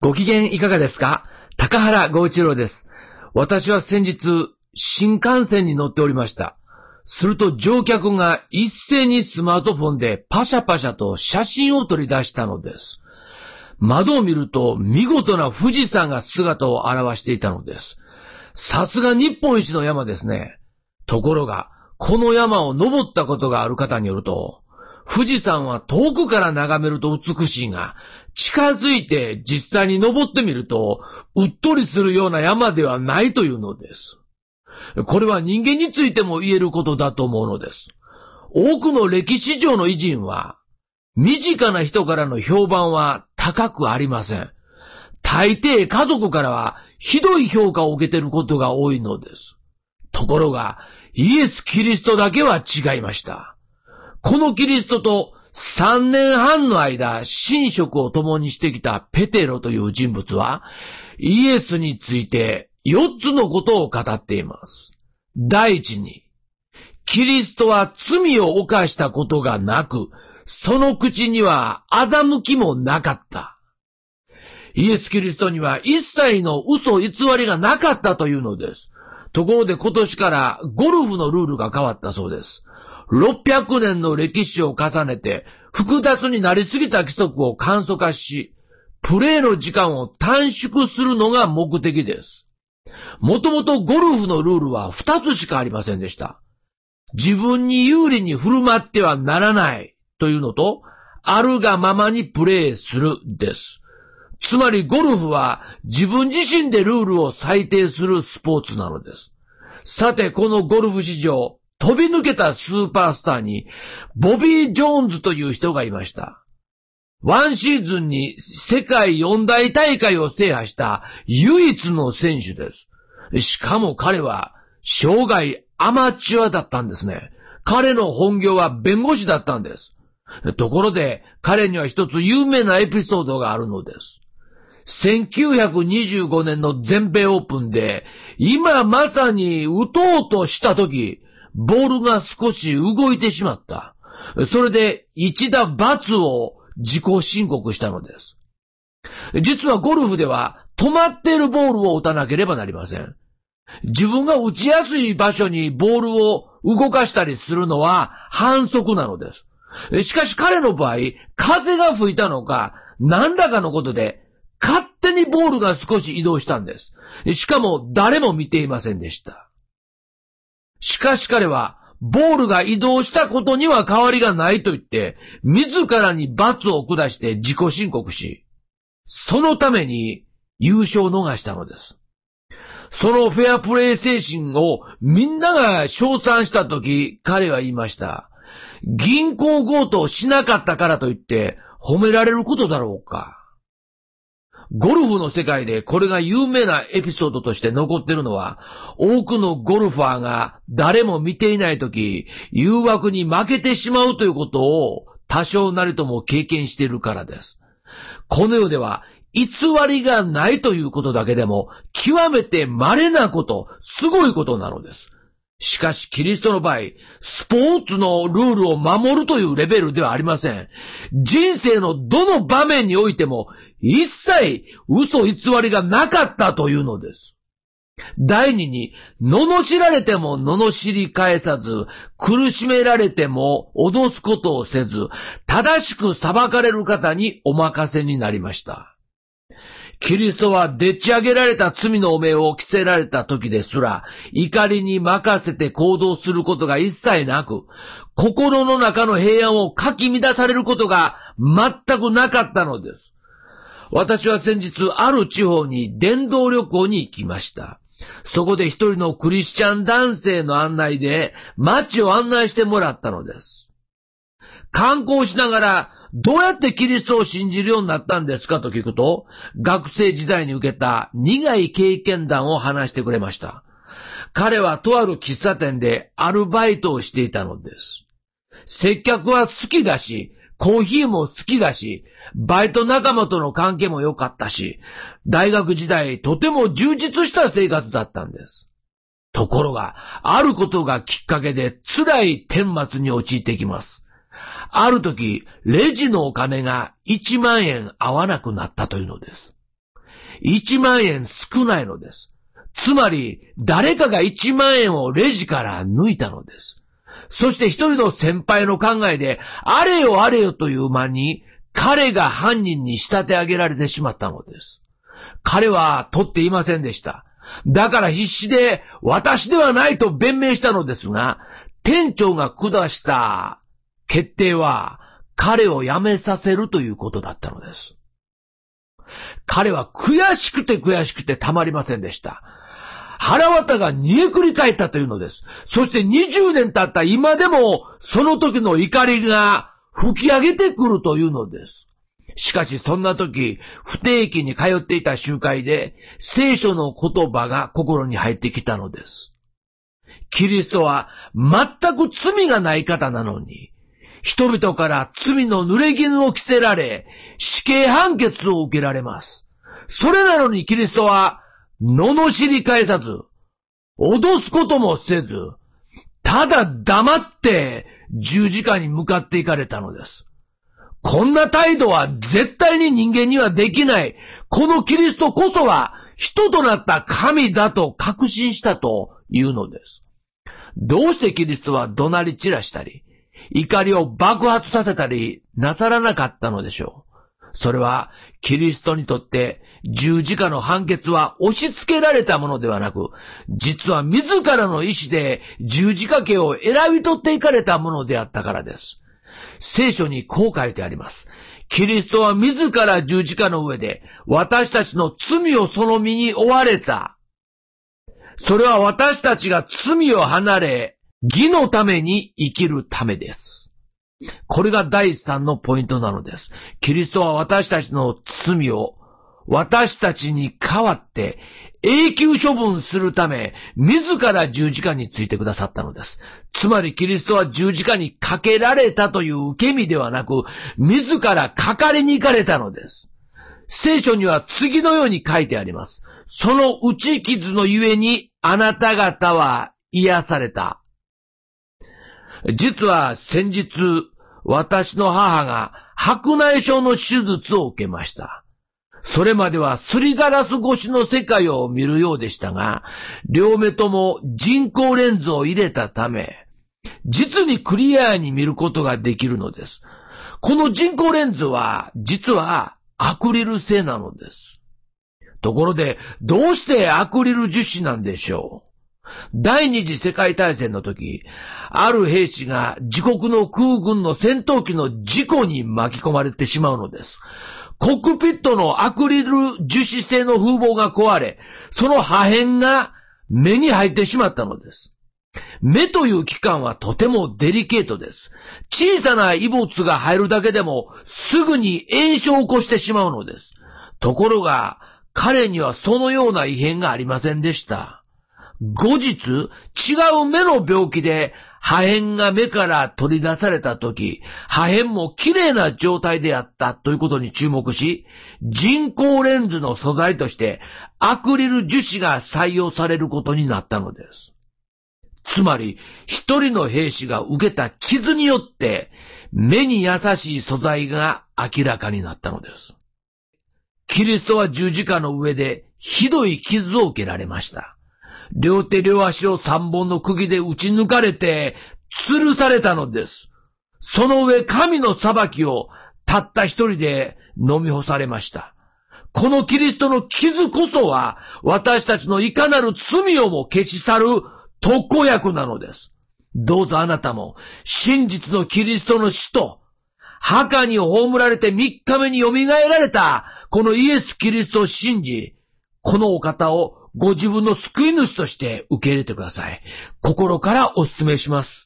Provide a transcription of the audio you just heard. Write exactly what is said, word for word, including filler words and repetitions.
ご機嫌いかがですか？高原剛一郎です。私は先日、新幹線に乗っておりました。すると乗客が一斉にスマートフォンでパシャパシャと写真を撮り出したのです。窓を見ると見事な富士山が姿を現していたのです。さすが日本一の山ですね。ところが、この山を登ったことがある方によると、富士山は遠くから眺めると美しいが、近づいて実際に登ってみると、うっとりするような山ではないというのです。これは人間についても言えることだと思うのです。多くの歴史上の偉人は、身近な人からの評判は高くありません。大抵家族からはひどい評価を受けていることが多いのです。ところが、イエス・キリストだけは違いました。このキリストとさんねんはんの間、寝食を共にしてきたペテロという人物は、イエスについてよっつのことを語っています。第一に、キリストは罪を犯したことがなく、その口には欺きもなかった。イエス・キリストには一切の嘘偽りがなかったというのです。ところで今年からゴルフのルールが変わったそうです。ろっぴゃくねんの歴史を重ねて複雑になりすぎた規則を簡素化し、プレーの時間を短縮するのが目的です。もともとゴルフのルールはふたつしかありませんでした。自分に有利に振る舞ってはならないというのと、あるがままにプレーするです。つまりゴルフは自分自身でルールを裁定するスポーツなのです。さて、このゴルフ史上、飛び抜けたスーパースターに、ボビー・ジョーンズという人がいました。ワンシーズンに世界四大大会を制覇した唯一の選手です。しかも彼は生涯アマチュアだったんですね。彼の本業は弁護士だったんです。ところで彼には一つ有名なエピソードがあるのです。せんきゅうひゃくにじゅうごねんの全米オープンで、今まさに打とうとしたとき、ボールが少し動いてしまった。それで一打罰を自己申告したのです。実はゴルフでは止まっているボールを打たなければなりません。自分が打ちやすい場所にボールを動かしたりするのは反則なのです。しかし彼の場合、風が吹いたのか何らかのことで勝手にボールが少し移動したんです。しかも誰も見ていませんでした。しかし彼は、ボールが移動したことには変わりがないと言って、自らに罰を下して自己申告し、そのために優勝を逃したのです。そのフェアプレー精神をみんなが称賛したとき、彼は言いました。銀行強盗をしなかったからといって褒められることだろうか。ゴルフの世界でこれが有名なエピソードとして残っているのは、多くのゴルファーが誰も見ていないとき、誘惑に負けてしまうということを多少なりとも経験しているからです。この世では偽りがないということだけでも極めて稀なこと、すごいことなのです。しかしキリストの場合、スポーツのルールを守るというレベルではありません。人生のどの場面においても一切嘘偽りがなかったというのです。第二に、罵られても罵り返さず、苦しめられても脅すことをせず、正しく裁かれる方にお任せになりました。キリストはでっち上げられた罪の汚名を着せられた時ですら、怒りに任せて行動することが一切なく、心の中の平安をかき乱されることが全くなかったのです。私は先日ある地方に伝道旅行に行きました。そこで一人のクリスチャン男性の案内で街を案内してもらったのです。観光しながらどうやってキリストを信じるようになったんですかと聞くと、学生時代に受けた苦い経験談を話してくれました。彼はとある喫茶店でアルバイトをしていたのです。接客は好きだし、コーヒーも好きだし、バイト仲間との関係も良かったし、大学時代とても充実した生活だったんです。ところが、あることがきっかけで辛い顛末に陥ってきます。ある時、レジのお金がいちまんえん合わなくなったというのです。 いちまんえん少ないのです。つまり、誰かがいちまんえんをレジから抜いたのです。そして一人の先輩の考えで、あれよあれよという間に、彼が犯人に仕立て上げられてしまったのです。彼は取っていませんでした。だから必死で、私ではないと弁明したのですが、店長が下した決定は、彼を辞めさせるということだったのです。彼は悔しくて悔しくてたまりませんでした。腹渡が煮えくり返ったというのです。そしてにじゅうねん経った今でも、その時の怒りが吹き上げてくるというのです。しかしそんな時、不定期に通っていた集会で、聖書の言葉が心に入ってきたのです。キリストは全く罪がない方なのに、人々から罪の濡れ衣を着せられ、死刑判決を受けられます。それなのにキリストは、罵り返さず、脅すこともせず、ただ黙って十字架に向かっていかれたのです。こんな態度は絶対に人間にはできない。このキリストこそは人となった神だと確信したというのです。どうしてキリストは怒鳴り散らしたり、怒りを爆発させたりなさらなかったのでしょう。それはキリストにとって十字架の判決は押し付けられたものではなく、実は自らの意志で十字架刑を選び取っていかれたものであったからです。聖書にこう書いてあります。キリストは自ら十字架の上で私たちの罪をその身に負われた。それは私たちが罪を離れ、義のために生きるためです。これが第三のポイントなのです。キリストは私たちの罪を私たちに代わって永久処分するため、自ら十字架についてくださったのです。つまりキリストは十字架にかけられたという受け身ではなく、自らかかりに行かれたのです。聖書には次のように書いてあります。その打ち傷のゆえにあなた方は癒された。実は先日、私の母が白内障の手術を受けました。それまではすりガラス越しの世界を見るようでしたが、両目とも人工レンズを入れたため、実にクリアに見ることができるのです。この人工レンズは、実はアクリル製なのです。ところで、どうしてアクリル樹脂なんでしょう？第二次世界大戦の時、ある兵士が自国の空軍の戦闘機の事故に巻き込まれてしまうのです。コックピットのアクリル樹脂製の風防が壊れ、その破片が目に入ってしまったのです。目という器官はとてもデリケートです。小さな異物が入るだけでもすぐに炎症を起こしてしまうのです。ところが、彼にはそのような異変がありませんでした。後日、違う目の病気で破片が目から取り出されたとき、破片も綺麗な状態であったということに注目し、人工レンズの素材としてアクリル樹脂が採用されることになったのです。つまり、一人の兵士が受けた傷によって目に優しい素材が明らかになったのです。キリストは十字架の上でひどい傷を受けられました。両手両足を三本の釘で打ち抜かれて、吊るされたのです。その上、神の裁きをたった一人で飲み干されました。このキリストの傷こそは、私たちのいかなる罪をも消し去る特効薬なのです。どうぞあなたも、真実のキリストの死と、墓に葬られて三日目によみがえられた、このイエス・キリストを信じ、このお方をご自分の救い主として受け入れてください。心からお勧めします。